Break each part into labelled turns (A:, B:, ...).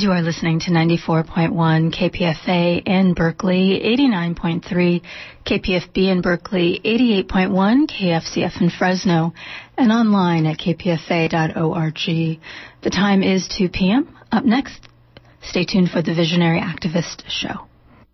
A: And you are listening to 94.1 KPFA in Berkeley, 89.3 KPFB in Berkeley, 88.1 KFCF in Fresno, and online at kpfa.org. The time is 2 p.m. Up next, stay tuned for the Visionary Activist Show.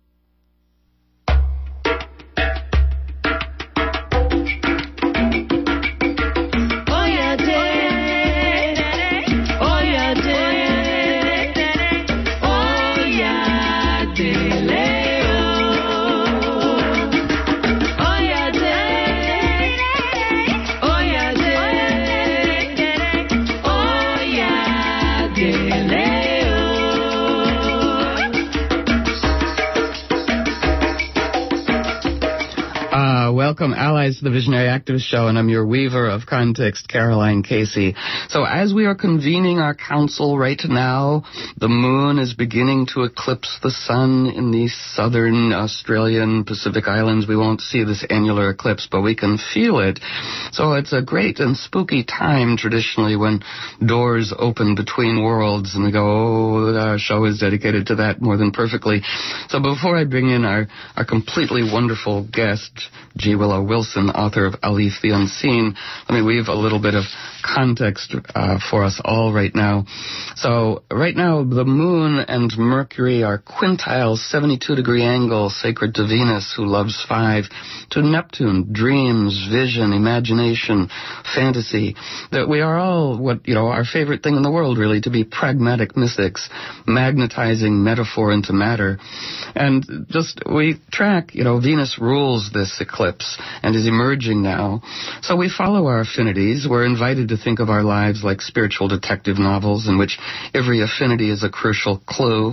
B: Welcome, allies, to the Visionary Activist Show, and I'm your weaver of context, Caroline Casey. So as we are convening our council right now, the moon is beginning to eclipse the sun in the southern Australian Pacific Islands. We won't see this annular eclipse, but we can feel it. So it's a great and spooky time, traditionally, when doors open between worlds, and we go, oh, our show is dedicated to that more than perfectly. So before I bring in our completely wonderful guest, G. Willow Wilson, author of Alif the Unseen, let me weave a little bit of context for us all right now. So right now, the moon and Mercury are quintile 72-degree angle, sacred to Venus, who loves 5, to Neptune, dreams, vision, imagination, fantasy. That we are all our favorite thing in the world, really, to be pragmatic mystics, magnetizing metaphor into matter. And just, we track, Venus rules this eclipse and is emerging now. So we follow our affinities. We're invited to think of our lives like spiritual detective novels in which every affinity is a crucial clue.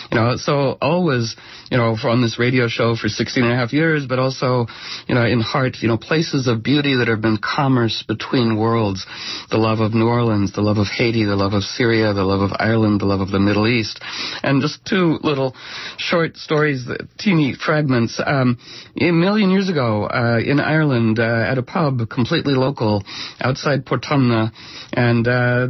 B: So always, on this radio show for 16 and a half years, but also, in heart, places of beauty that have been commerce between worlds. The love of New Orleans, the love of Haiti, the love of Syria, the love of Ireland, the love of the Middle East. And just two little short stories, teeny fragments. A million years ago, in Ireland, at a pub, completely local, outside Portumna, and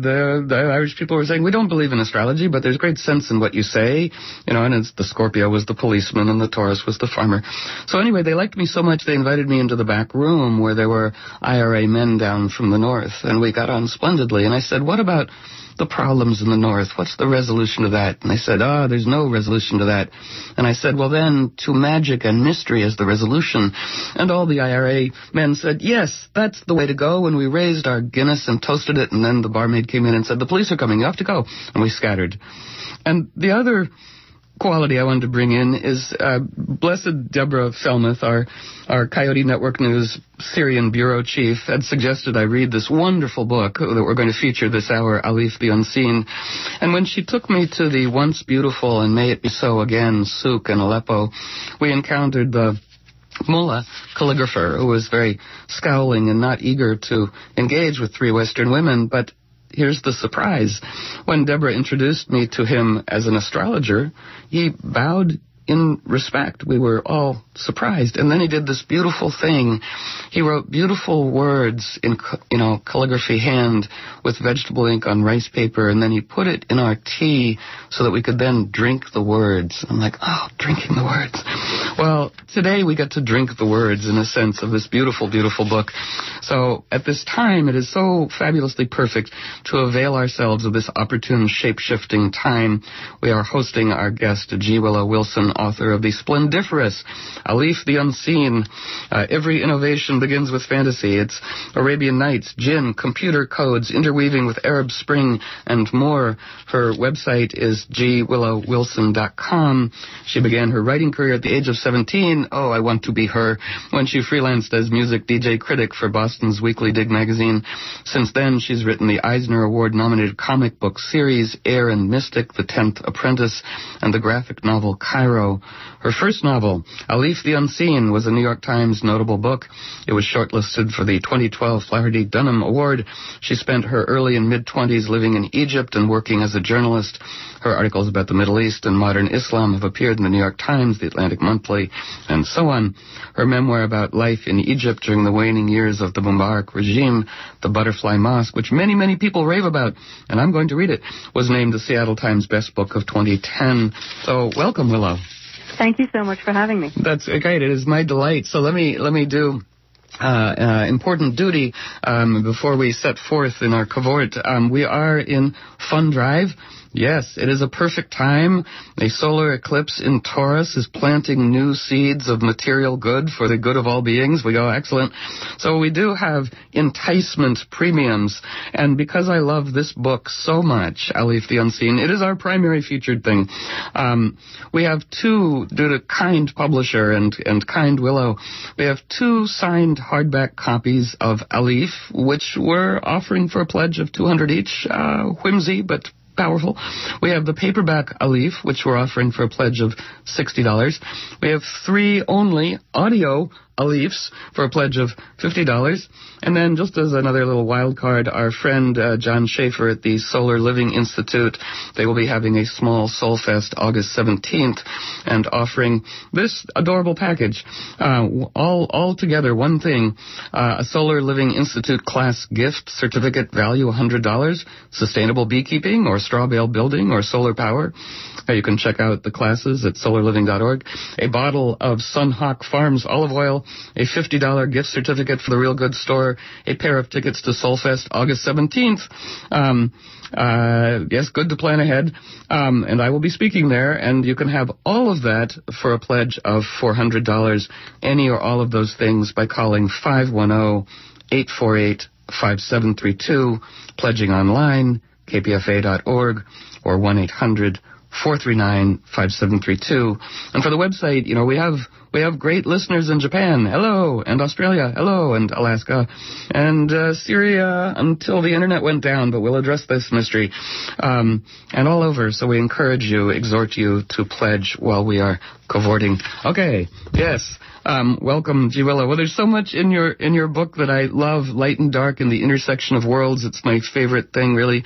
B: the Irish people were saying, we don't believe in astrology, but there's great sense in what you say, and it's the Scorpio was the policeman and the Taurus was the farmer. So anyway, they liked me so much they invited me into the back room where there were IRA men down from the north, and we got on splendidly. And I said, what about the problems in the north? What's the resolution to that? And they said, there's no resolution to that. And I said, well then, to magic and mystery is the resolution. And all the IRA men said, yes, that's the way to go. And we raised our Guinness and toasted it, and then the barmaid came in and said, the police are coming, you have to go. And we scattered. And the other quality I wanted to bring in is Blessed Deborah Felmuth, our Coyote Network News Syrian bureau chief, had suggested I read this wonderful book that we're going to feature this hour, Alif the Unseen. And when she took me to the once beautiful and may it be so again souk in Aleppo, we encountered the mullah calligrapher, who was very scowling and not eager to engage with 3 Western women. But here's the surprise. When Deborah introduced me to him as an astrologer, he bowed in respect. We were all surprised. And then he did this beautiful thing. He wrote beautiful words in, calligraphy hand with vegetable ink on rice paper, and then he put it in our tea so that we could then drink the words. I'm like, drinking the words. Well, today we get to drink the words, in a sense, of this beautiful, beautiful book. So at this time, it is so fabulously perfect to avail ourselves of this opportune, shape-shifting time. We are hosting our guest, G. Willow Wilson, author of the splendiferous Alif the Unseen. Every innovation begins with fantasy. It's Arabian Nights, jinn, computer codes, interweaving with Arab Spring, and more. Her website is gwillowwilson.com. She began her writing career at the age of 17. Oh, I want to be her. When she freelanced as music DJ critic for Boston's Weekly Dig magazine. Since then, she's written the Eisner Award-nominated comic book series Air and Mystic, The 10th Apprentice, and the graphic novel Cairo. Her first novel, Alif the Unseen, was a New York Times notable book. It was shortlisted for the 2012 Flaherty Dunham Award. She spent her early and mid-20s living in Egypt and working as a journalist. Her articles about the Middle East and modern Islam have appeared in the New York Times, the Atlantic Monthly, Italy, and so on. Her memoir about life in Egypt during the waning years of the Mubarak regime, The Butterfly Mosque, which many, many people rave about, and I'm going to read it, was named the Seattle Times Best Book of 2010. So welcome, Willow.
C: Thank you so much for having me.
B: That's great. It is my delight. So let me do important duty before we set forth in our cavort. We are in Fun Drive. Yes, it is a perfect time. A solar eclipse in Taurus is planting new seeds of material good for the good of all beings. We go, excellent. So we do have enticement premiums. And because I love this book so much, Alif the Unseen, it is our primary featured thing. We have two, due to kind publisher and kind Willow, we have two signed hardback copies of Alif, which we're offering for a pledge of $200 each. Whimsy, but powerful. We have the paperback Alif, which we're offering for a pledge of $60. We have 3 only audio Alifs for a pledge of $50. And then, just as another little wild card, our friend John Schaefer at the Solar Living Institute, they will be having a small Soul Fest August 17th and offering this adorable package. All together, one thing, a Solar Living Institute class gift certificate value $100, sustainable beekeeping or straw bale building or solar power. You can check out the classes at solarliving.org. A bottle of Sunhawk Farms olive oil, a $50 gift certificate for the Real Good Store, a pair of tickets to Soulfest August 17th. Yes, good to plan ahead. And I will be speaking there, and you can have all of that for a pledge of $400. Any or all of those things by calling 510-848-5732, pledging online, kpfa.org, or 1-800-439-5732. And for the website, we have great listeners in Japan, hello, and Australia, hello, and Alaska, and Syria until the internet went down, but we'll address this mystery, and all over. So we exhort you to pledge while we are cavorting. Okay, yes. Welcome, G. Willow. Well, there's so much in your book that I love, light and dark and the intersection of worlds. It's my favorite thing, really.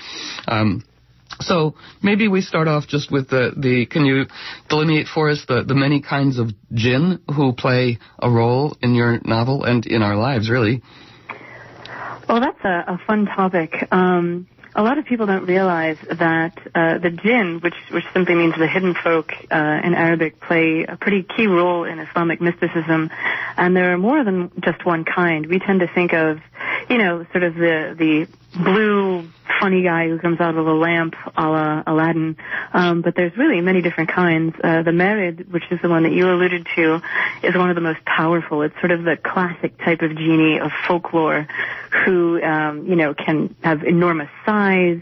B: So maybe we start off just with can you delineate for us the many kinds of jinn who play a role in your novel and in our lives, really?
C: Well, that's a fun topic. A lot of people don't realize that the jinn, which simply means the hidden folk in Arabic, play a pretty key role in Islamic mysticism, and there are more than just one kind. We tend to think of, sort of the blue funny guy who comes out of a lamp a la Aladdin, but there's really many different kinds. The Merid, which is the one that you alluded to, is one of the most powerful. It's sort of the classic type of genie of folklore who, can have enormous size,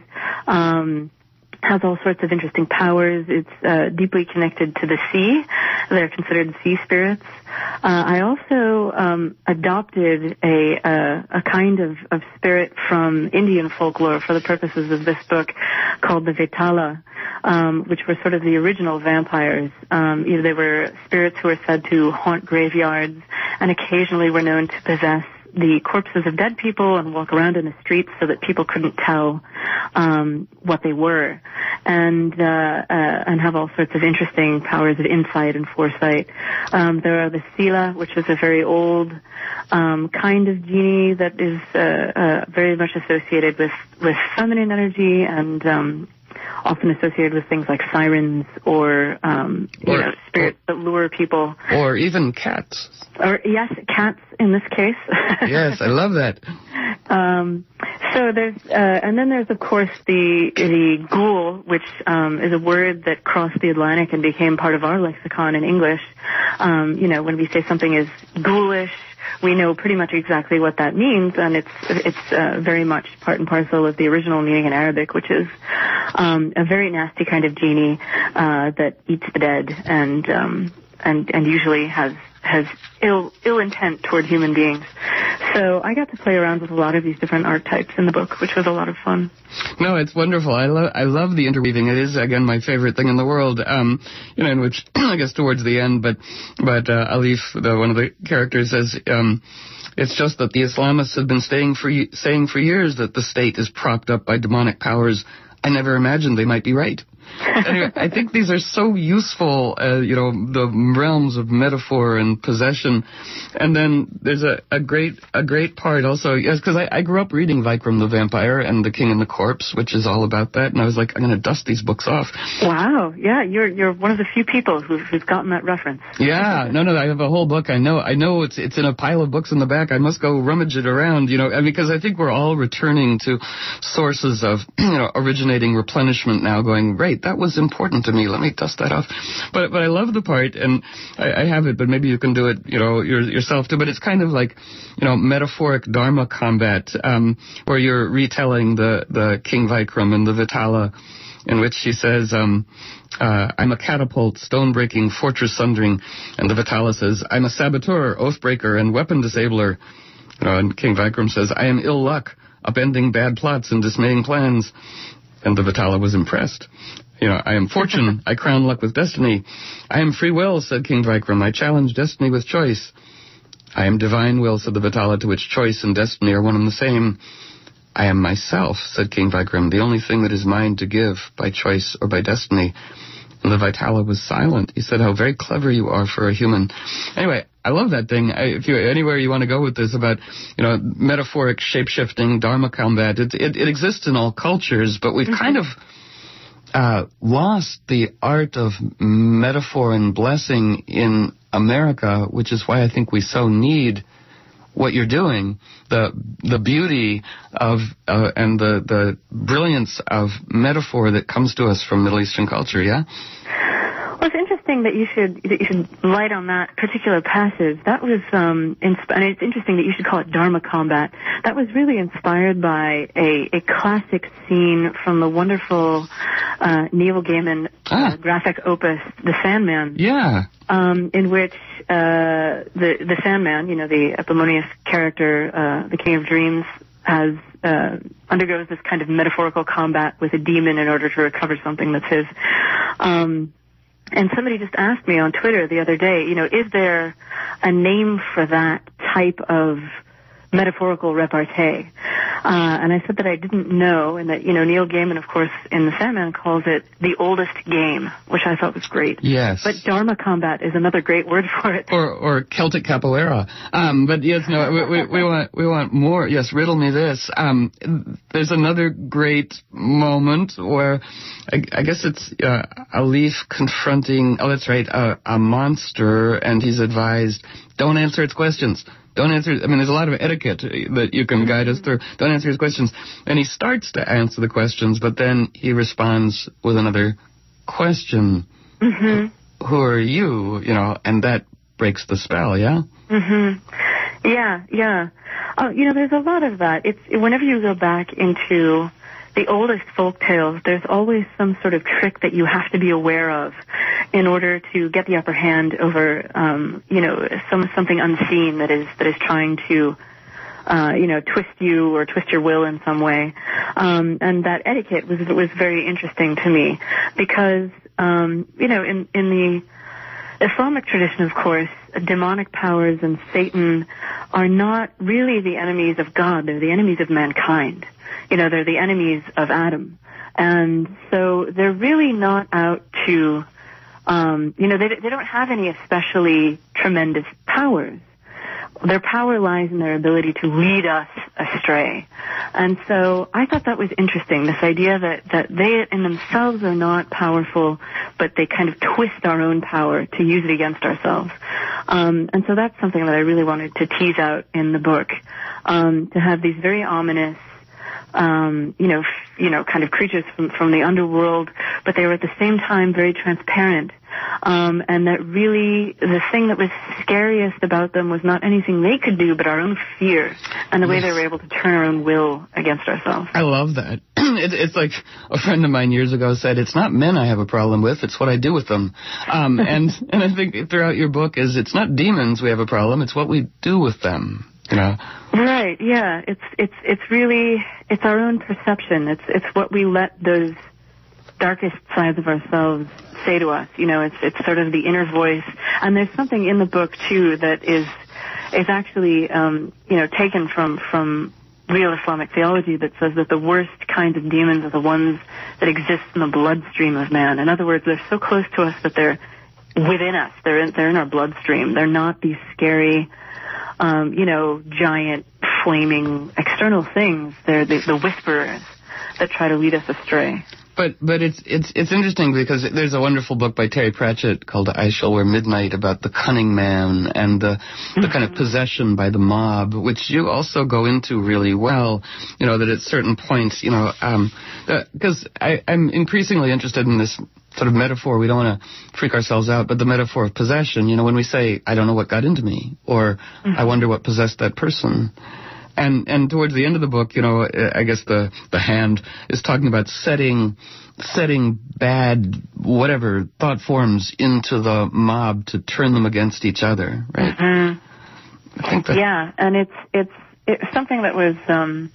C: has all sorts of interesting powers. It's deeply connected to the sea. They're considered sea spirits. I also adopted a kind of spirit from Indian folklore for the purposes of this book called the Vetala, which were sort of the original vampires. They were spirits who were said to haunt graveyards and occasionally were known to possess the corpses of dead people and walk around in the streets so that people couldn't tell what they were, and have all sorts of interesting powers of insight and foresight. There are the Sila, which is a very old kind of genie that is very much associated with feminine energy and often associated with things like sirens or spirits that lure people.
B: Or even cats.
C: Or, yes, cats in this case.
B: Yes, I love that.
C: So there's, and then there's, of course, the ghoul, which is a word that crossed the Atlantic and became part of our lexicon in English. When we say something is ghoulish, we know pretty much exactly what that means, and it's very much part and parcel of the original meaning in Arabic, which is a very nasty kind of genie that eats the dead and usually has ill intent toward human beings. So I got to play around with a lot of these different archetypes in the book, which was a lot of fun.
B: No, it's wonderful. I love the interweaving. It is, again, my favorite thing in the world. In which I guess towards the end, but Alif, one of the characters, says, it's just that the Islamists have been saying for years that the state is propped up by demonic powers. I never imagined they might be right. Anyway, I think these are so useful, the realms of metaphor and possession. And then there's a great part also, yes, because I grew up reading Vikram the Vampire and The King and the Corpse, which is all about that, and I was like, I'm going to dust these books off.
C: Wow, yeah, you're one of the few people who's gotten that reference.
B: Yeah, no, I have a whole book. I know it's in a pile of books in the back. I must go rummage it around, because I think we're all returning to sources of, originating replenishment now, going, right, that was important to me, let me dust that off. But I love the part, and I have it, but maybe you can do it, yourself too, but it's kind of like, metaphoric Dharma combat, where you're retelling the King Vikram and the Vitala, in which she says, I'm a catapult, stone-breaking, fortress-sundering, and the Vitala says, I'm a saboteur, oath-breaker, and weapon disabler. And King Vikram says, I am ill luck, upending bad plots and dismaying plans. And the Vitala was impressed. I am fortune, I crown luck with destiny. I am free will, said King Vikram, I challenge destiny with choice. I am divine will, said the Vitala, to which choice and destiny are one and the same. I am myself, said King Vikram, the only thing that is mine to give, by choice or by destiny. And the Vitala was silent. He said, how very clever you are for a human. Anyway, I love that thing. If you anywhere you want to go with this about, metaphoric shape-shifting, Dharma combat, it exists in all cultures, but we've kind of lost the art of metaphor and blessing in America, which is why I think we so need what you're doing, the beauty of and the brilliance of metaphor that comes to us from Middle Eastern culture. Yeah.
C: Well, it's interesting that you should light on that particular passage. That was and it's interesting that you should call it Dharma combat. That was really inspired by a classic scene from the wonderful Neil Gaiman graphic opus, The Sandman.
B: Yeah.
C: In which the Sandman, the Eponymous character, the King of Dreams, undergoes this kind of metaphorical combat with a demon in order to recover something that's his. And somebody just asked me on Twitter the other day, is there a name for that type of metaphorical repartee? And I said that I didn't know, and that, Neil Gaiman, of course, in The Sandman calls it the oldest game, which I thought was great.
B: Yes.
C: But Dharma combat is another great word for it.
B: Or Celtic capoeira. But yes, no, we want more. Yes, riddle me this. There's another great moment where I guess it's a leaf confronting, a monster, and he's advised, don't answer its questions. Don't answer. There's a lot of etiquette that you can guide us through. Don't answer his questions. And he starts to answer the questions, but then he responds with another question. Mm-hmm. Who are you? And that breaks the spell, yeah?
C: Mm-hmm. Yeah. There's a lot of that. It's whenever you go back into the oldest folk tales, there's always some sort of trick that you have to be aware of in order to get the upper hand over, something unseen that is trying to, twist you or twist your will in some way. And that etiquette was very interesting to me because, in the Islamic tradition, of course, demonic powers and Satan are not really the enemies of God. They're the enemies of mankind. They're the enemies of Adam. And so they're really not out to, they don't have any especially tremendous powers. Their power lies in their ability to lead us astray. And so I thought that was interesting, this idea that they in themselves are not powerful, but they kind of twist our own power to use it against ourselves. And so that's something that I really wanted to tease out in the book, to have these very ominous, kind of creatures from the underworld, but they were at the same time very transparent. And that really the thing that was scariest about them was not anything they could do, but our own fear and the way they were able to turn our own will against ourselves.
B: I love that. It's like a friend of mine years ago said, it's not men I have a problem with, it's what I do with them. And I think throughout your book it's not demons we have a problem, it's what we do with them.
C: Right, yeah. It's really our own perception. It's what we let those darkest sides of ourselves say to us. It's sort of the inner voice. And there's something in the book too that is actually taken from real Islamic theology that says that the worst kinds of demons are the ones that exist in the bloodstream of man. In other words, they're so close to us that they're within us. They're in our bloodstream. They're not these scary, giant, flaming external things. They're the whisperers that try to lead us astray.
B: But it's interesting because there's a wonderful book by Terry Pratchett called I Shall Wear Midnight about the cunning man and the kind of possession by the mob, which you also go into really well, that at certain points, because I'm increasingly interested in this sort of metaphor. We don't want to freak ourselves out, but the metaphor of possession, when we say, I don't know what got into me, or I wonder what possessed that person. And towards the end of the book, I guess the hand is talking about setting bad, whatever, thought forms into the mob to turn them against each other, right?
C: Mm-hmm.
B: I think that...
C: Yeah, and it's something that was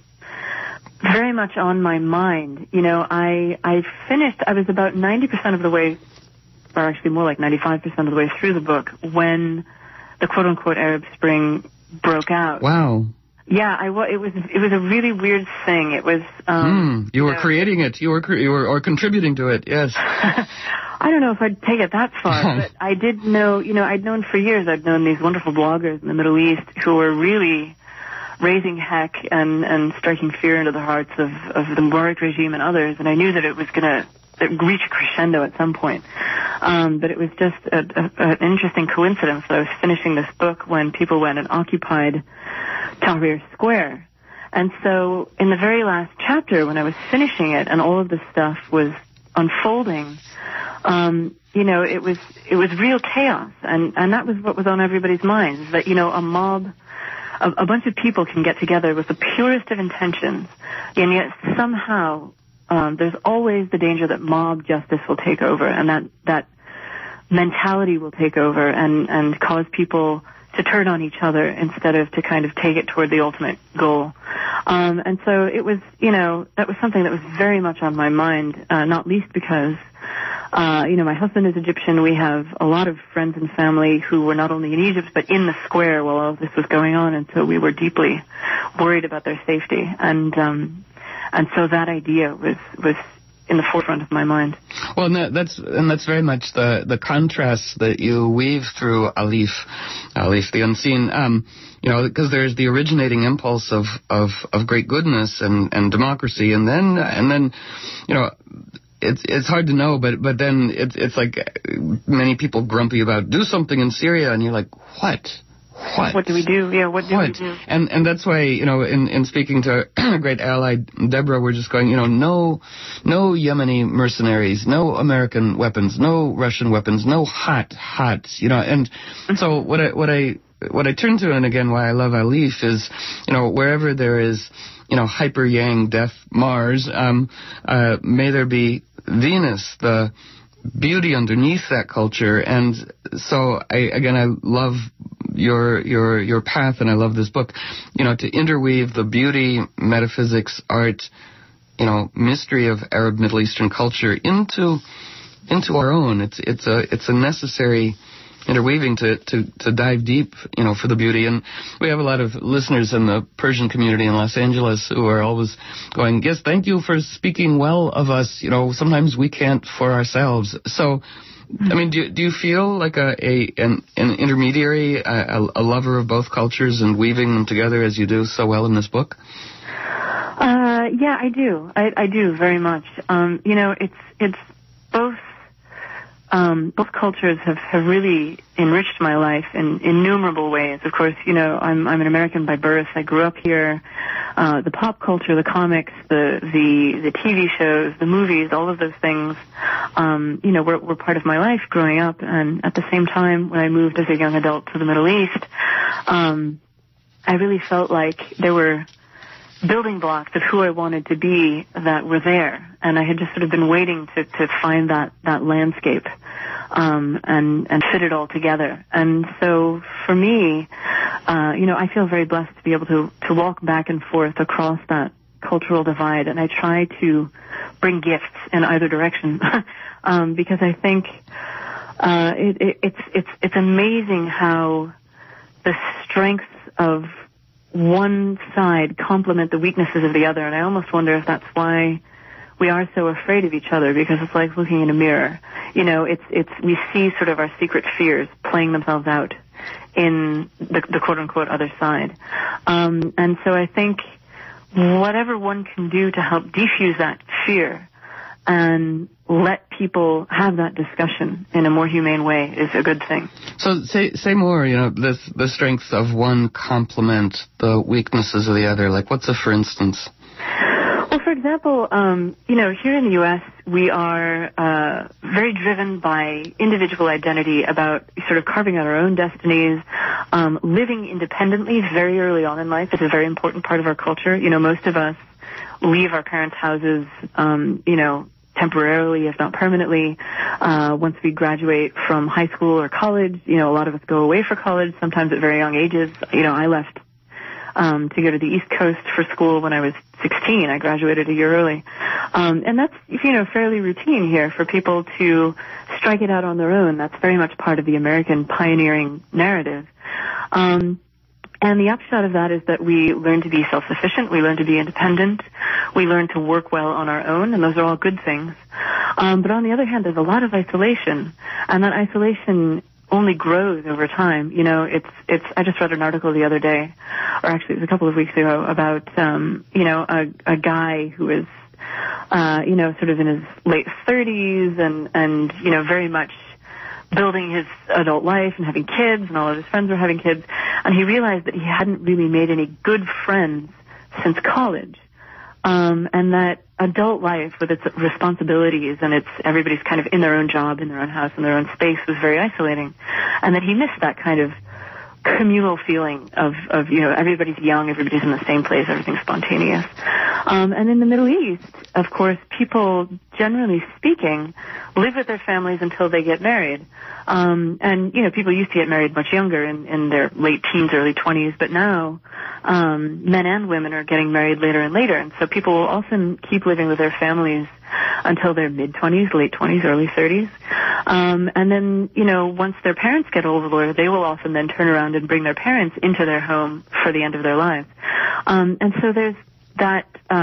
C: very much on my mind. I finished, I was about 90% of the way, or actually more like 95% of the way through the book when the quote-unquote Arab Spring broke out.
B: Wow.
C: Yeah, it was a really weird thing. It was
B: you were creating it. You were or contributing to it. Yes.
C: I don't know if I'd take it that far, but I did know. I'd known for years. I'd known these wonderful bloggers in the Middle East who were really raising heck and striking fear into the hearts of the Mubarak regime and others. And I knew that it was going to reach a crescendo at some point. But it was just an interesting coincidence that I was finishing this book when people went and occupied Tahrir Square. And so in the very last chapter, when I was finishing it and all of this stuff was unfolding, it was real chaos. And that was what was on everybody's minds, is that, a mob, a bunch of people can get together with the purest of intentions, and yet somehow there's always the danger that mob justice will take over, and that mentality will take over and cause people to turn on each other instead of to kind of take it toward the ultimate goal. And so it was, that was something that was very much on my mind, not least because, my husband is Egyptian. We have a lot of friends and family who were not only in Egypt, but in the square while all of this was going on. And so we were deeply worried about their safety. And so that idea was in the forefront of my mind.
B: Well, and that's very much the contrast that you weave through Alif the Unseen. Because there's the originating impulse of great goodness and democracy, and then it's hard to know, but then it's like many people grumpy about do something in Syria, and you're like, what?
C: What do we do? Yeah, what do we do?
B: And that's why, in speaking to a great ally, Deborah, we're just going, no Yemeni mercenaries, no American weapons, no Russian weapons, no hot, and so what I turn to, and again, why I love Alif is, wherever there is, hyper yang death Mars, may there be Venus, the beauty underneath that culture. And so I love your path, and I love this book, to interweave the beauty, metaphysics, art, mystery of Arab Middle Eastern culture into our own. It's a necessary interweaving to dive deep, for the beauty. And we have a lot of listeners in the Persian community in Los Angeles who are always going, yes, thank you for speaking well of us. Sometimes we can't for ourselves. So, I mean, do you feel like an intermediary, a lover of both cultures and weaving them together as you do so well in this book?
C: Yeah, I do. I do very much. It's both. Both cultures have really enriched my life in innumerable ways. Of course, I'm an American by birth. I grew up here. The pop culture, the comics, the TV shows, the movies, all of those things, were part of my life growing up. And at the same time, when I moved as a young adult to the Middle East, I really felt like there were building blocks of who I wanted to be that were there, and I had just sort of been waiting to find that landscape and fit it all together. And so for me, I feel very blessed to be able to walk back and forth across that cultural divide, and I try to bring gifts in either direction because I think it's amazing how the strengths of one side complement the weaknesses of the other. And I almost wonder if that's why we are so afraid of each other, because it's like looking in a mirror. You know, we see sort of our secret fears playing themselves out in the quote-unquote other side. And so I think whatever one can do to help defuse that fear and let people have that discussion in a more humane way is a good thing.
B: So say more, you know, the strengths of one complement the weaknesses of the other. Like, what's a for instance?
C: Well, for example, you know, here in the U.S., we are very driven by individual identity, about sort of carving out our own destinies, living independently very early on in life is a very important part of our culture. You know, most of us leave our parents' houses, you know, temporarily, if not permanently, once we graduate from high school or college. You know, a lot of us go away for college, sometimes at very young ages. You know, I left to go to the East Coast for school when I was 16. I graduated a year early. And that's, you know, fairly routine here for people to strike it out on their own. That's very much part of the American pioneering narrative. And the upshot of that is that we learn to be self-sufficient, we learn to be independent, we learn to work well on our own, and those are all good things. But on the other hand, there's a lot of isolation, and that isolation only grows over time. You know, I just read an article the other day, or actually it was a couple of weeks ago, about, you know, a guy who is, you know, sort of in his late 30s and, you know, very much building his adult life and having kids, and all of his friends were having kids, and he realized that he hadn't really made any good friends since college. And that adult life with its responsibilities and everybody's kind of in their own job, in their own house, in their own space was very isolating. And that he missed that kind of communal feeling of, you know, everybody's young, everybody's in the same place, everything's spontaneous. And in the Middle East, of course, people, generally speaking, live with their families until they get married. And, you know, people used to get married much younger, in their late teens, early 20s, but now men and women are getting married later and later. And so people will often keep living with their families until their mid-20s, late 20s, early 30s. And then, you know, once their parents get older, they will often then turn around and bring their parents into their home for the end of their lives. And so there's that,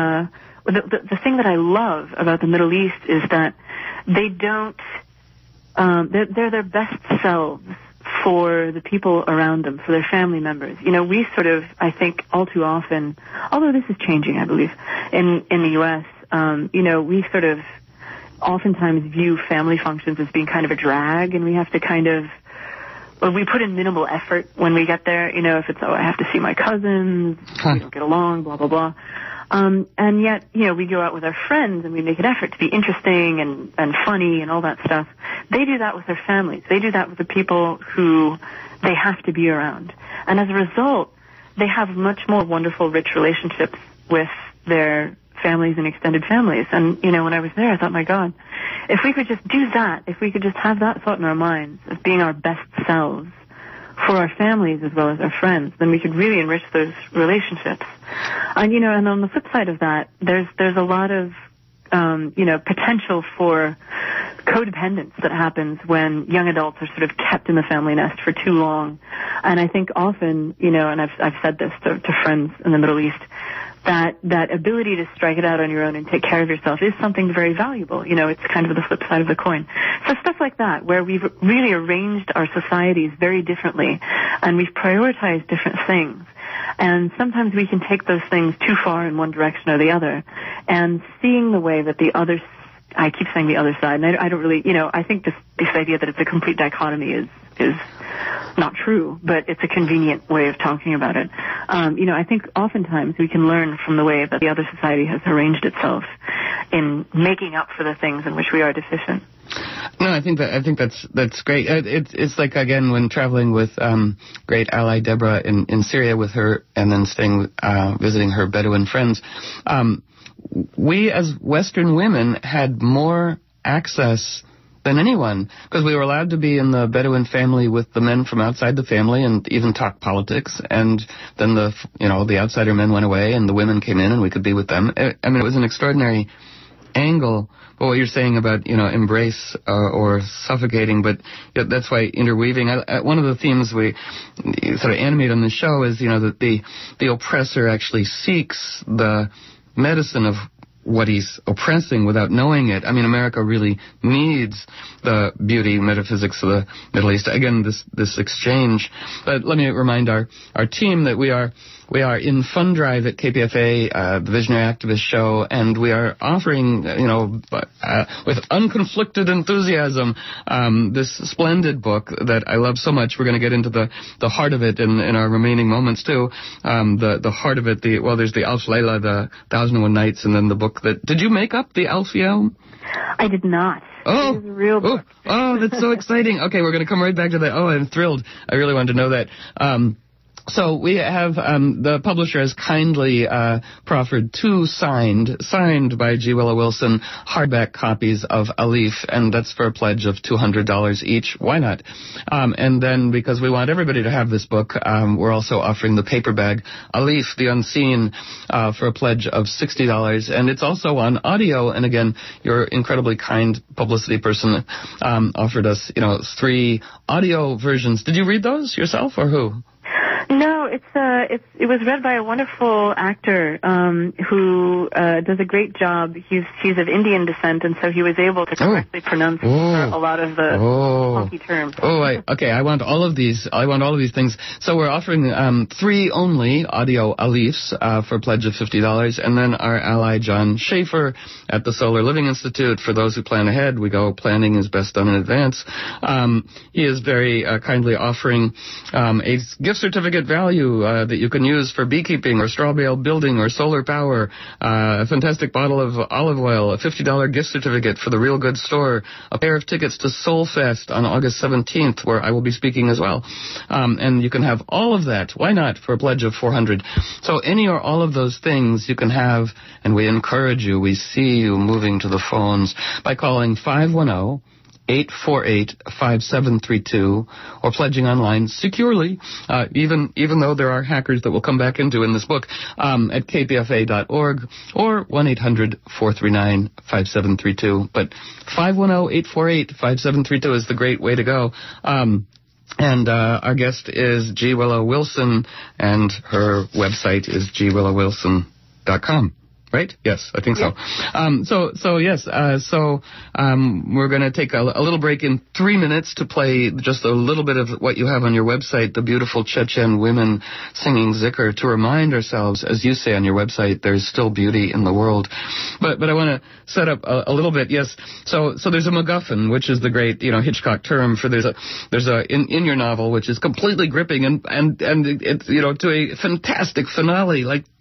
C: the thing that I love about the Middle East is that they don't, they're their best selves for the people around them, for their family members. You know, we sort of, I think, all too often, although this is changing, I believe, in the U.S., you know, we sort of oftentimes view family functions as being kind of a drag, and we have to kind of, well, we put in minimal effort when we get there. You know, if it's, oh, I have to see my cousins, we don't get along, blah, blah, blah. And yet, you know, we go out with our friends and we make an effort to be interesting and funny and all that stuff. They do that with their families. They do that with the people who they have to be around. And as a result, they have much more wonderful, rich relationships with their families and extended families. And, you know, when I was there, I thought, my God, if we could just do that, if we could just have that thought in our minds of being our best selves for our families as well as our friends, then we could really enrich those relationships. And, you know, and on the flip side of that, there's a lot of, you know, potential for codependence that happens when young adults are sort of kept in the family nest for too long. And I think often, you know, and I've said this to friends in the Middle East, that ability to strike it out on your own and take care of yourself is something very valuable. You know, it's kind of the flip side of the coin. So stuff like that, where we've really arranged our societies very differently, and we've prioritized different things. And sometimes we can take those things too far in one direction or the other. And seeing the way that the other, I keep saying the other side, and I don't really, you know, I think this idea that it's a complete dichotomy is not true, but it's a convenient way of talking about it. You know, I think oftentimes we can learn from the way that the other society has arranged itself in making up for the things in which we are deficient.
B: No, I think that's great. It's like, again, when traveling with great ally Deborah in Syria with her, and then visiting her Bedouin friends. We as Western women had more access than anyone, because we were allowed to be in the Bedouin family with the men from outside the family and even talk politics. And then the outsider men went away and the women came in and we could be with them. I mean, it was an extraordinary angle. But what you're saying about, embrace or suffocating, but that's why interweaving. One of the themes we sort of animate on the show is, that the oppressor actually seeks the medicine of what he's oppressing without knowing it. I mean, America really needs the beauty metaphysics of the Middle East. Again, this exchange. But let me remind our team that we are in Fund Drive at KPFA, the Visionary Activist Show, and we are offering, with unconflicted enthusiasm, this splendid book that I love so much. We're going to get into the heart of it in our remaining moments too. The heart of it. There's the Alf Layla, the 1001 Nights, and then the book that. Did you make up the Alfio?
C: I did not.
B: Oh,
C: it was a real book.
B: Oh, that's so exciting. Okay, we're going to come right back to that. Oh, I'm thrilled. I really wanted to know that. So we have, the publisher has kindly proffered two signed by G. Willow Wilson, hardback copies of Alif, and that's for a pledge of $200 each. Why not? And then, because we want everybody to have this book, we're also offering the paper bag, Alif, the Unseen, for a pledge of $60. And it's also on audio, and again, your incredibly kind publicity person offered us, 3 audio versions. Did you read those yourself, or who?
C: No, it was read by a wonderful actor who does a great job. He's of Indian descent, and so he was able to correctly pronounce a lot of the funky terms.
B: I want all of these. I want all of these things. So we're offering 3 only audio Alifs for a pledge of $50, and then our ally John Schaefer at the Solar Living Institute. For those who plan ahead, we go planning is best done in advance. He is very kindly offering a gift certificate value that you can use for beekeeping or straw bale building or solar power, a fantastic bottle of olive oil, a $50 gift certificate for the Real Good Store, a pair of tickets to Soulfest on August 17th, where I will be speaking as well. And you can have all of that. Why not? For a pledge of $400. So any or all of those things you can have, and we encourage you, we see you moving to the phones by calling 510-848-5732 or pledging online securely, even though there are hackers that we'll come back into in this book, at kpfa.org or 1-800-439-5732. But 510-848-5732 is the great way to go. And our guest is G. Willow Wilson, and her website is gwillowwilson.com. Right? Yes, I think so. We're going to take a little break in 3 minutes to play just a little bit of what you have on your website, the beautiful Chechen women singing zikr, to remind ourselves, as you say on your website, there's still beauty in the world. But I want to set up a little bit. Yes. So there's a MacGuffin, which is the great, Hitchcock term for there's a in your novel, which is completely gripping and it's, to a fantastic finale.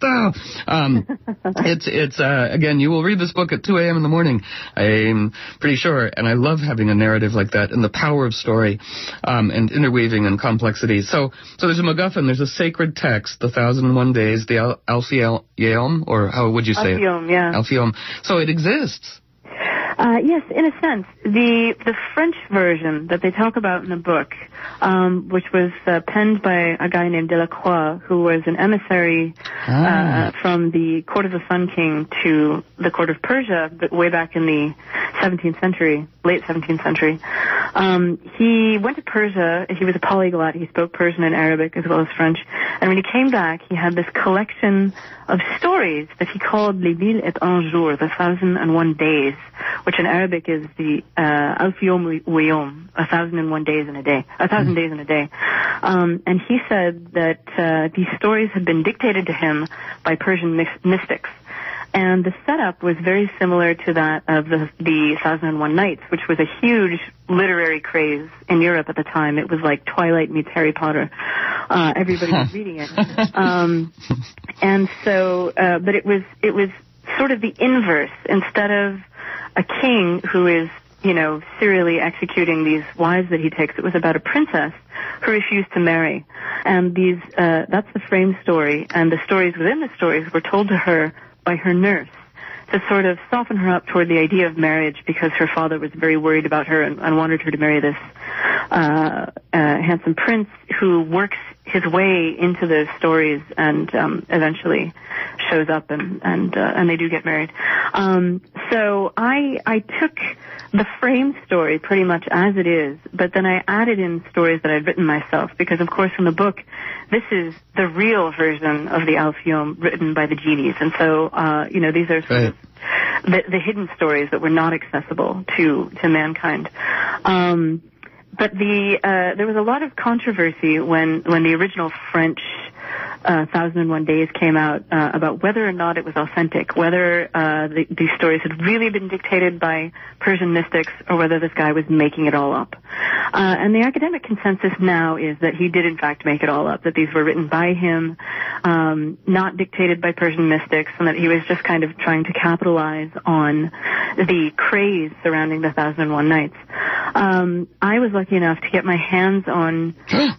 B: It's again, you will read this book at 2 a.m. in the morning, I'm pretty sure, and I love having a narrative like that and the power of story, and interweaving and complexity. So there's a MacGuffin, there's a sacred text, the 1001 Days, the Alfiyom, or how would you say it?
C: Alfiyom, yeah.
B: Alfiyom. So it exists.
C: Yes, in a sense. The French version that they talk about in the book, which was penned by a guy named Delacroix, who was an emissary from the court of the Sun King to the court of Persia, but way back in the 17th century, late 17th century. He went to Persia. He was a polyglot. He spoke Persian and Arabic as well as French. And when he came back, he had this collection of stories that he called Les Mille et un jours, the 1001 days, which in Arabic is the Alfiyom Wiyom, 1001 days in a day, 1,000 days in a day. And he said that these stories had been dictated to him by Persian mystics. And the setup was very similar to that of the 1001 Nights, which was a huge literary craze in Europe at the time. It was like Twilight meets Harry Potter. Everybody was reading it. And so, but it was sort of the inverse. Instead of a king who is, serially executing these wives that he takes, it was about a princess who refused to marry. And that's the frame story. And the stories within the stories were told to her by her nurse to sort of soften her up toward the idea of marriage, because her father was very worried about her and wanted her to marry this handsome prince who works his way into those stories and eventually shows up and they do get married. So I took the frame story pretty much as it is, but then I added in stories that I'd written myself, because of course in the book this is the real version of the Alfhium written by the genies, and so these are sort of the hidden stories that were not accessible to mankind. But there was a lot of controversy when the original French 1001 Days came out about whether or not it was authentic, whether these stories had really been dictated by Persian mystics or whether this guy was making it all up. And the academic consensus now is that he did in fact make it all up, that these were written by him, not dictated by Persian mystics, and that he was just kind of trying to capitalize on the craze surrounding the 1001 Nights. I was lucky enough to get my hands on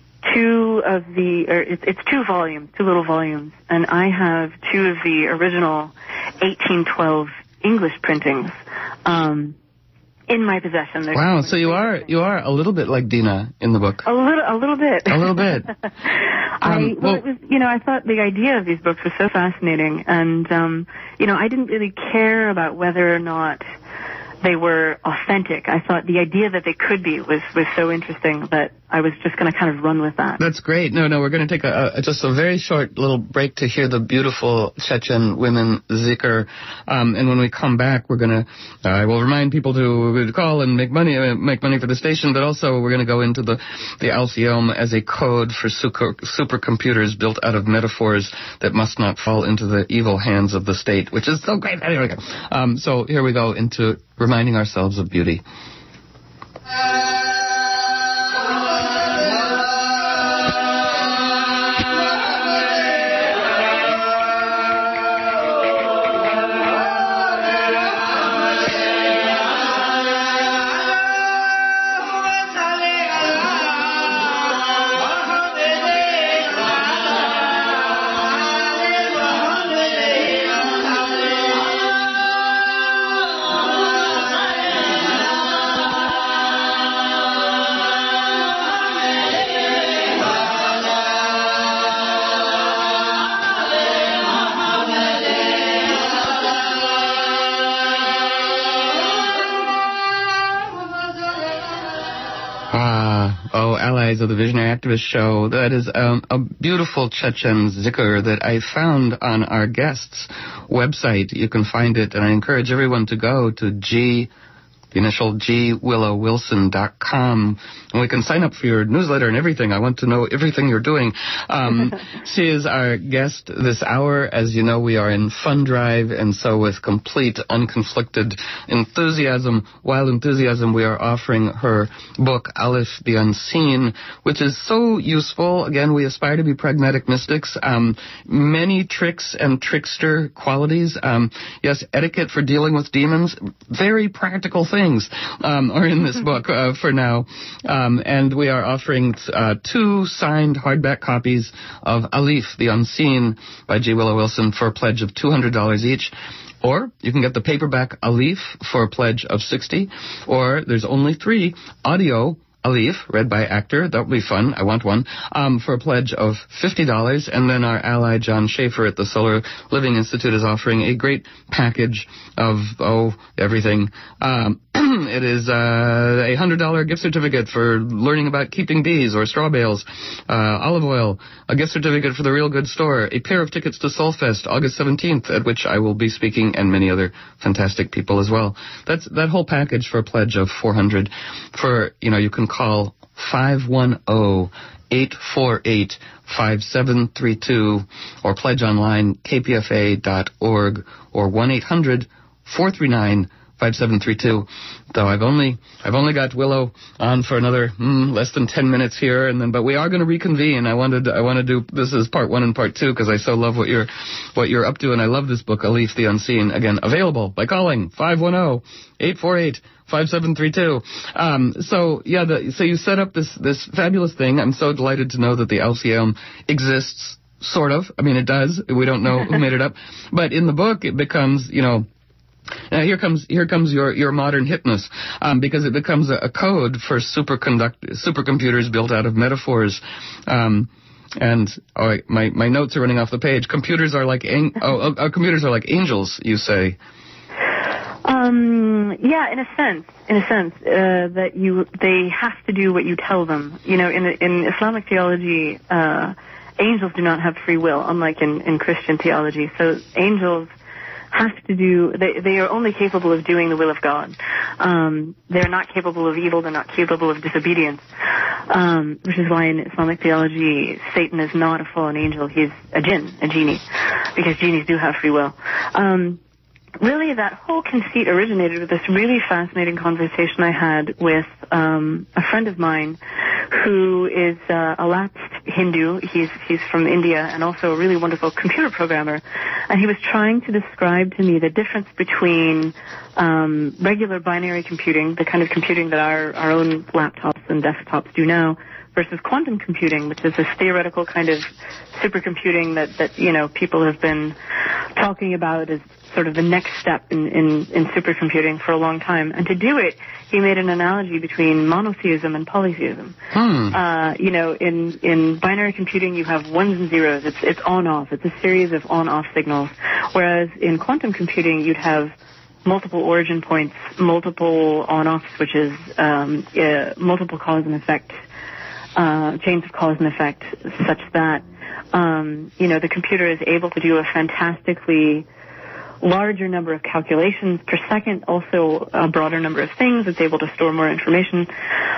C: it's 2 volumes, 2 little volumes, and I have 2 of the original 1812 English printings in my possession.
B: Wow, so you are a little bit like Dina in the book.
C: A little bit.
B: A little bit.
C: It was, I thought the idea of these books was so fascinating, and I didn't really care about whether or not they were authentic. I thought the idea that they could be was so interesting that I was just going to kind of run with that.
B: That's great. No, we're going to take just a very short little break to hear the beautiful Chechen women zikr. And when we come back, we're going to, I will remind people to call and make money for the station, but also we're going to go into the Alfhium as a code for supercomputers built out of metaphors that must not fall into the evil hands of the state, which is so great. Anyway, so here we go into reminding ourselves of beauty. Allies of the Visionary Activist Show. That is a beautiful Chechen zikr that I found on our guest's website. You can find it, and I encourage everyone to go to the initial gwillowwilson.com, and we can sign up for your newsletter and everything. I want to know everything you're doing. She is our guest this hour. As you know, we are in Fund Drive, and so with complete, unconflicted enthusiasm, wild enthusiasm, we are offering her book, Aleph the Unseen, which is so useful. Again, we aspire to be pragmatic mystics. Many tricks and trickster qualities. Yes, etiquette for dealing with demons. Very practical things are in this book for now. And we are offering 2 signed hardback copies of Aleph the Unseen by G. Willow Wilson for a pledge of $200 each. Or you can get the paperback Aleph for a pledge of $60. Or there's only 3 audio Aleph, read by actor. That would be fun. I want one. For a pledge of $50. And then our ally, John Schaefer at the Solar Living Institute, is offering a great package of, everything. It is a $100 gift certificate for learning about keeping bees or straw bales, olive oil, a gift certificate for the Real Good Store, a pair of tickets to Soulfest August 17th, at which I will be speaking, and many other fantastic people as well. That's that whole package for a pledge of $400. You can call 510-848-5732 or pledge online kpfa.org or 1-800-439-5732. Though I've only got Willow on for another less than 10 minutes here, but we are going to reconvene. I want to do this as part 1 and part 2 because I so love what you're up to, and I love this book, Aleph the Unseen. Again, available by calling 510-848-5732. So you set up this fabulous thing. I'm so delighted to know that the Alfhium exists. Sort of. I mean, it does. We don't know who made it up, but in the book it becomes Now here comes your modern hipness, because it becomes a code for supercomputers built out of metaphors. And my notes are running off the page. Computers are like computers are like angels, you say.
C: Yeah, in a sense, that they have to do what you tell them. You know, in Islamic theology, angels do not have free will, unlike in Christian theology. So angels have to do, they are only capable of doing the will of God. They're not capable of evil, they're not capable of disobedience. Which is why in Islamic theology, Satan is not a fallen angel, he's a jinn, a genie, because genies do have free will. Really, that whole conceit originated with this really fascinating conversation I had with a friend of mine who is a lapsed Hindu. He's from India and also a really wonderful computer programmer. And he was trying to describe to me the difference between regular binary computing, the kind of computing that our own laptops and desktops do now, versus quantum computing, which is this theoretical kind of supercomputing that you know, people have been talking about as sort of the next step in supercomputing for a long time. And to do it, he made an analogy between monotheism and polytheism. You know, in binary computing, you have ones and zeros. It's on-off. It's a series of on-off signals. Whereas in quantum computing, you'd have multiple origin points, multiple on-off switches, multiple cause and effect, chains of cause and effect, such that, you know, the computer is able to do a fantastically larger number of calculations per second, also a broader number of things. It's able to store more information.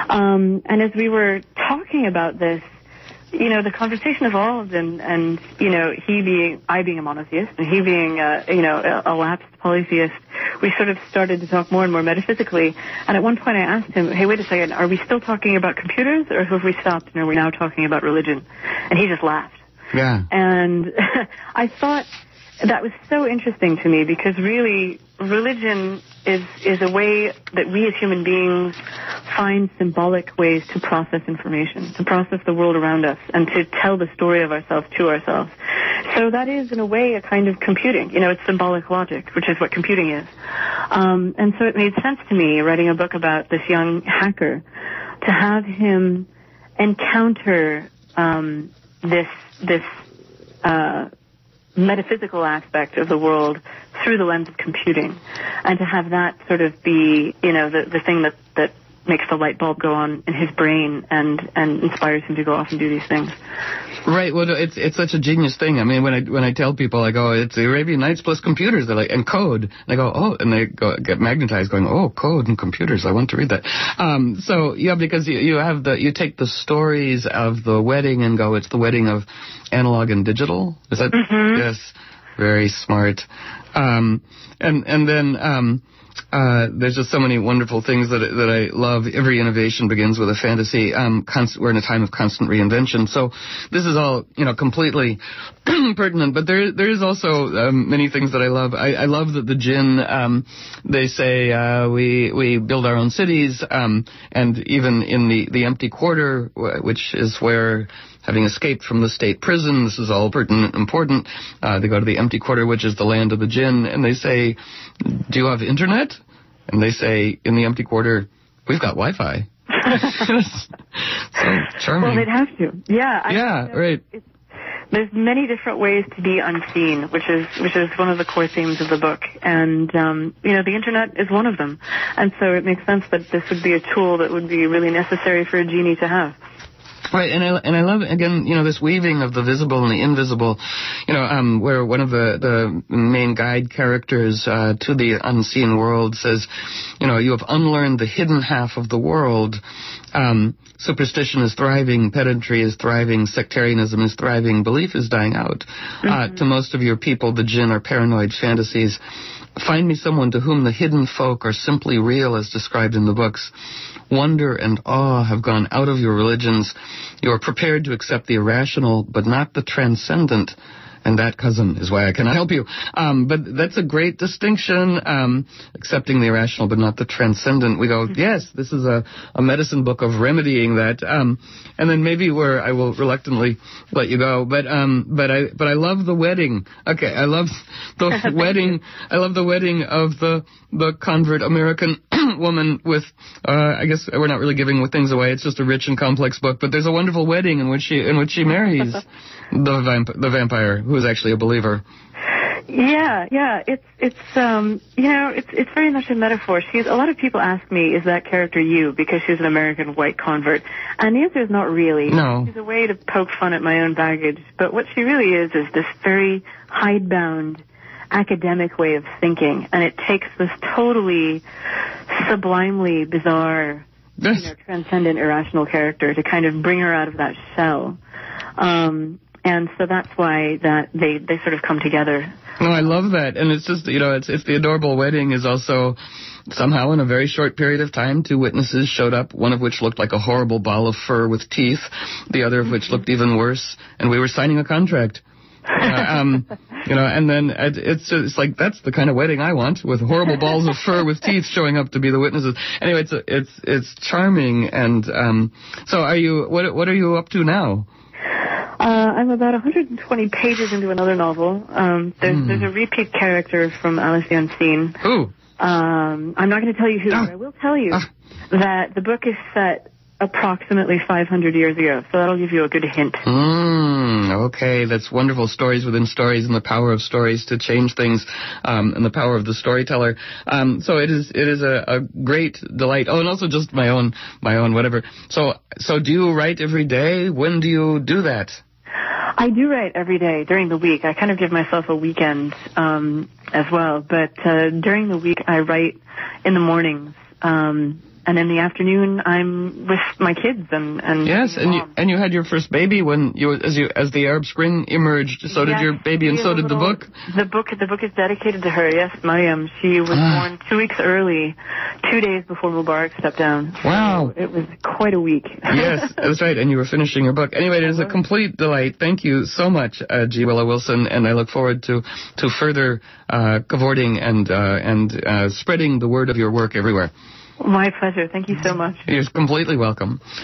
C: And as we were talking about this, you know, the conversation evolved, and you know, I being a monotheist, and he being, you know, a lapsed polytheist, we sort of started to talk more and more metaphysically. And at one point I asked him, hey, wait a second, are we still talking about computers, or have we stopped and are we now talking about religion? And he just laughed.
B: Yeah.
C: And I thought that was so interesting to me, because really religion is a way that we as human beings find symbolic ways to process information, to process the world around us, and to tell the story of ourselves to ourselves. So that is, in a way, a kind of computing. You know, it's symbolic logic, which is what computing is. And so it made sense to me, writing a book about this young hacker, to have him encounter this metaphysical aspect of the world through the lens of computing, and to have that sort of be, you know, the thing that makes the light bulb go on in his brain and inspires him to go off and do these things.
B: Right. Well, it's such a genius thing. I mean, when I tell people, I go, it's the Arabian Nights plus computers. They're like, and code. And I go, oh, and they get magnetized, going, oh, code and computers. I want to read that. So yeah, because you take the stories of the wedding and go, it's the wedding of analog and digital. Is that? Mm-hmm. Yes. Very smart. And then. There's just so many wonderful things that I love. Every innovation begins with a fantasy. We're in a time of constant reinvention. So this is all, you know, completely pertinent. But there is also many things that I love. I love that the jinn, they say we build our own cities, and even in the empty quarter, which is where, having escaped from the state prison, this is all pertinent and important, they go to the empty quarter, which is the land of the jinn, and they say, do you have internet? And they say, in the empty quarter, we've got Wi-Fi. So charming.
C: Well, they'd have to. Yeah.
B: Yeah, right.
C: There's many different ways to be unseen, which is one of the core themes of the book. And, you know, the internet is one of them. And so it makes sense that this would be a tool that would be really necessary for a genie to have.
B: Right, and I love, again, you know, this weaving of the visible and the invisible, you know, where one of the main guide characters to the unseen world says, you know, you have unlearned the hidden half of the world. Superstition is thriving, pedantry is thriving, sectarianism is thriving, belief is dying out. Mm-hmm. To most of your people, the jinn are paranoid fantasies. Find me someone to whom the hidden folk are simply real, as described in the books. Wonder and awe have gone out of your religions. You are prepared to accept the irrational, but not the transcendent. and that cousin is why I cannot help you. But that's a great distinction, accepting the irrational but not the transcendent. We go, yes, this is a medicine book of remedying that. And then maybe where I will reluctantly let you go, but I love the wedding. Okay, I love the wedding. I love the wedding of the convert American woman with, I guess we're not really giving things away. It's just a rich and complex book, but there's a wonderful wedding in which she marries the vampire who is actually a believer.
C: Yeah. It's very much a metaphor. A lot of people ask me, is that character you? Because she's an American white convert. And the answer is not really.
B: No.
C: She's a way to poke fun at my own baggage. But what she really is this very hidebound academic way of thinking. And it takes this totally sublimely bizarre, transcendent, irrational character to kind of bring her out of that shell. And so that's why that they sort of come together.
B: Oh, I love that. And it's just, it's the adorable wedding is also somehow in a very short period of time, 2 witnesses showed up, one of which looked like a horrible ball of fur with teeth, the other of which looked even worse, and we were signing a contract. And then it's like, that's the kind of wedding I want, with horrible balls of fur with teeth showing up to be the witnesses. Anyway, it's charming. And so what are you up to now?
C: I'm about 120 pages into another novel. There's a repeat character from Alice the Unseen.
B: Who?
C: I'm not going to tell you who, but I will tell you that the book is set approximately 500 years ago, so that'll give you a good hint.
B: Okay, that's wonderful. Stories within stories, and the power of stories to change things, and the power of the storyteller. So it is a great delight. Oh, and also just my own whatever. So do you write every day? When do you do that?
C: I do write every day during the week. I kind of give myself a weekend as well, but during the week I write in the mornings. And in the afternoon, I'm with my kids and
B: yes, and you had your first baby when as the Arab Spring emerged. So did your baby, and so did the book.
C: The book is dedicated to her. Yes, Mariam. She was born 2 weeks early, 2 days before Mubarak stepped down.
B: Wow,
C: so it was quite a week.
B: Yes, that's right. And you were finishing your book. Anyway, it is a complete delight. Thank you so much, G. Willow Wilson, and I look forward to further cavorting and spreading the word of your work everywhere.
C: My pleasure. Thank you so much.
B: You're completely welcome.